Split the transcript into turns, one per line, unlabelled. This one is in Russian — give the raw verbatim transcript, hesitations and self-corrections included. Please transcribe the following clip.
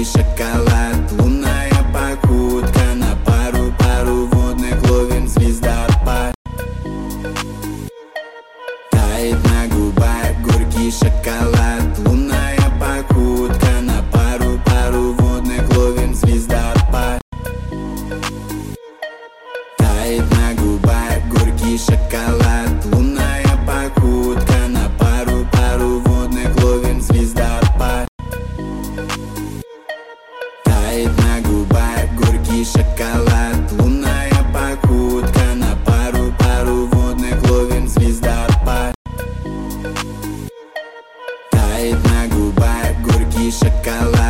горький шоколад, лунная покутка, на пару, пару водных ловим звездопад. Тает на губах горький шоколад, лунная покутка, на пару, пару водных ловим звездопад. Тает на губах горький шоколад, лунная покутка, на пару, пару водных ловим звездопад. Тает на губах горький шоколад, лунная покутка, на пару, пару водных ловим звездопад. Тает на губах горький шоколад.